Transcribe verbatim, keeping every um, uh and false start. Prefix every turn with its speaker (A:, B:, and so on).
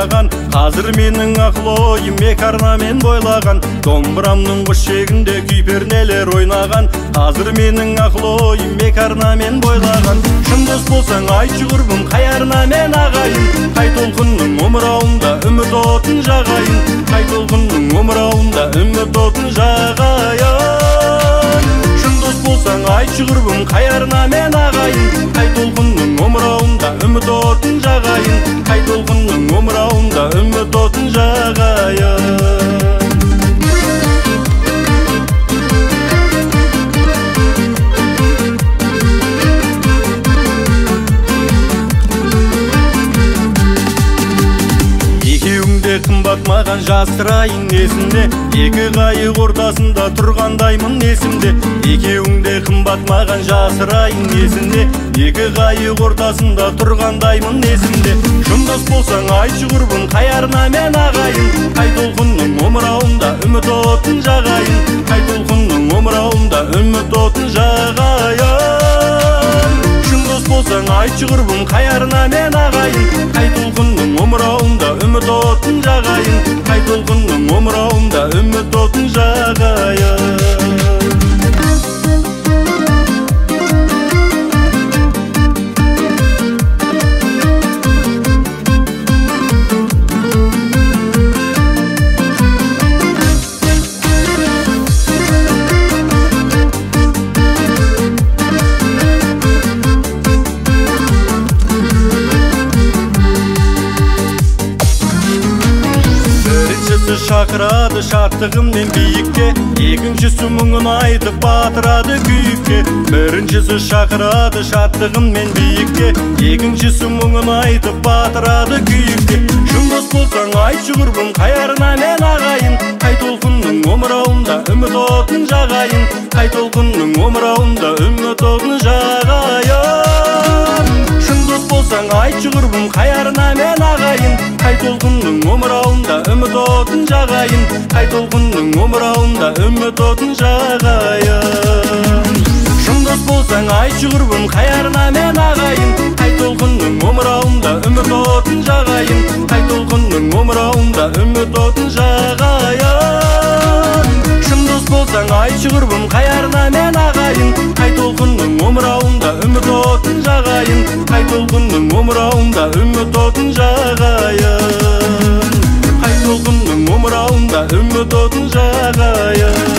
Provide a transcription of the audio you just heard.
A: жайнаған, қазір менің ақыл ойым екі арнамен бойлаған. Домбырамның құш шегінде күй пернелер ойнаған, қазір менің ақыл ойым екі арнамен бойлаған. Шын дос болсаң айтшы құрбым, қай арнамен ағайын, қай толқынның омырауында үміт отын жағайын, қай толқынның омырауында үміт отын жағайын. Шын дос болсаң айтшы құрбым, қай арнамен ағайын, қай толқынның омырауында үміт отын жағайын, қай толқынның омырауында үміт отын жағайын. Қымбат маған жасырайын есімде, екі қайық ортасында тұрғандаймын есімде. Екеуіңде қымбат маған жасырайын есімде, екі қайық ортасында тұрғандаймын есімде. Шын дос болсаң айтшы құрбым, қай арнамен ағайын, қай толқынның омырауында үміт отын жағайын, қай толқынның омырауында үміт отын жағайын. Шын дос болсаң айтшы құрбым, қай арнамен ағайын, қай толқынның омырауында үміт отын жағайын, қай толқынның омырауында үміт отын жағайын. Шақырады шаттығыммен биікке, екіншісі мұңын айтып батырады күйікке. Біріншісі шақырады шаттығыммен биікке, екіншісі мұңын айтып батырады күйікке. Шын дос болсаң айтшы құрбым, қай арнамен ағайын, қай толқынның омырауында үміт отын жағайын, қай толқынның омырауында үміт отын жағайын. Шын дос болсаң айтшы құрбым, қай арнамен ағайын, қай толқынның омырауында үміт отын жағайын, қай толқынның омырауында үміт отын жағайын. Шын дос болсаң айтшы құрбым, қай арнамен ағайын, қай толқынның омырауында үміт отын жағайын, қай толқынның омырауында үміт отын жағайын. Шын дос болсаң айтшы құрбым, қай арнамен ағайын, қай толқынның омырауында үміт отын жағайын, қай толқынның омырауында үміт отын жағайын, қай толқынның омырауында үміт отын жағайын.